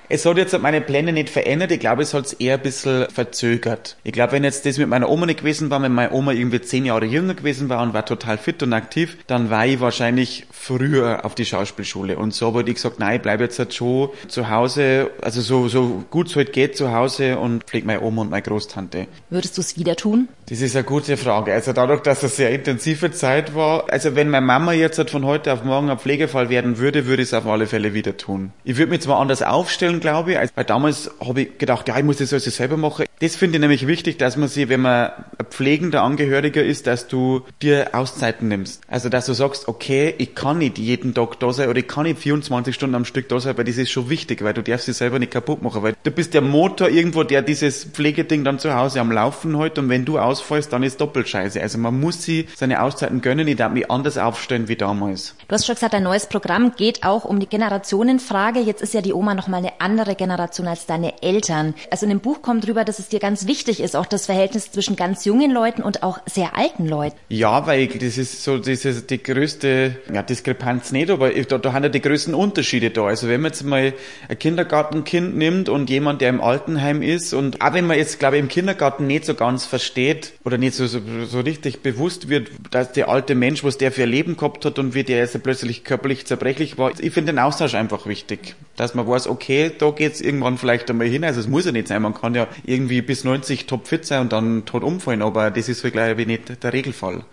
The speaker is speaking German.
Es hat jetzt meine Pläne nicht verändert, ich glaube, es hat es eher ein bisschen verzögert. Ich glaube, wenn jetzt das mit meiner Oma nicht gewesen war, wenn meine Oma irgendwie 10 Jahre jünger gewesen war und war total fit und aktiv, dann war ich wahrscheinlich früher auf die Schauspielschule. Und so wurde ich gesagt, nein, ich bleibe jetzt halt schon zu Hause, also so gut es halt geht zu Hause und pflege meine Oma und meine Großtante. Würdest du es wieder tun? Das ist eine gute Frage. Also dadurch, dass es sehr intensive Zeit war, also wenn meine Mama jetzt halt von heute auf morgen ein Pflegefall werden würde, würde ich es auf alle Fälle wieder tun. Ich würde mich zwar anders aufstellen, glaube ich, weil damals habe ich gedacht, ja, ich muss das alles selber machen. Das finde ich nämlich wichtig, dass man sich, wenn man ein pflegender Angehöriger ist, dass du dir Auszeiten nimmst. Also dass du sagst, okay, ich kann nicht jeden Tag da sein oder ich kann nicht 24 Stunden am Stück da sein, weil das ist schon wichtig, weil du darfst dich selber nicht kaputt machen, weil du bist der Motor irgendwo, der dieses Pflegeding dann zu Hause am Laufen hält und wenn du ausfallst, dann ist doppelt scheiße. Also man muss sich seine Auszeiten gönnen, ich darf mich anders aufstellen wie damals. Du hast schon gesagt, dein neues Programm geht auch um die Generationenfrage. Jetzt ist ja die Oma nochmal eine andere Generation als deine Eltern. Also in dem Buch kommt drüber, dass es dir ganz wichtig ist, auch das Verhältnis zwischen ganz jungen Leuten und auch sehr alten Leuten. Ja, weil das ist so die größte Diskrepanz nicht, aber da haben ja die größten Unterschiede da. Also wenn man jetzt mal ein Kindergartenkind nimmt und jemand, der im Altenheim ist und auch wenn man jetzt, glaube ich, im Kindergarten nicht so ganz versteht oder nicht so richtig bewusst wird, dass der alte Mensch, was der für ein Leben gehabt hat und wie der jetzt plötzlich körperlich zerbrechlich war. Ich finde den Austausch einfach wichtig, dass man weiß, okay, da geht's irgendwann vielleicht einmal hin. Also es muss ja nicht sein, man kann ja irgendwie bis 90 topfit sein und dann tot umfallen, aber das ist, glaube ich, nicht der Regelfall.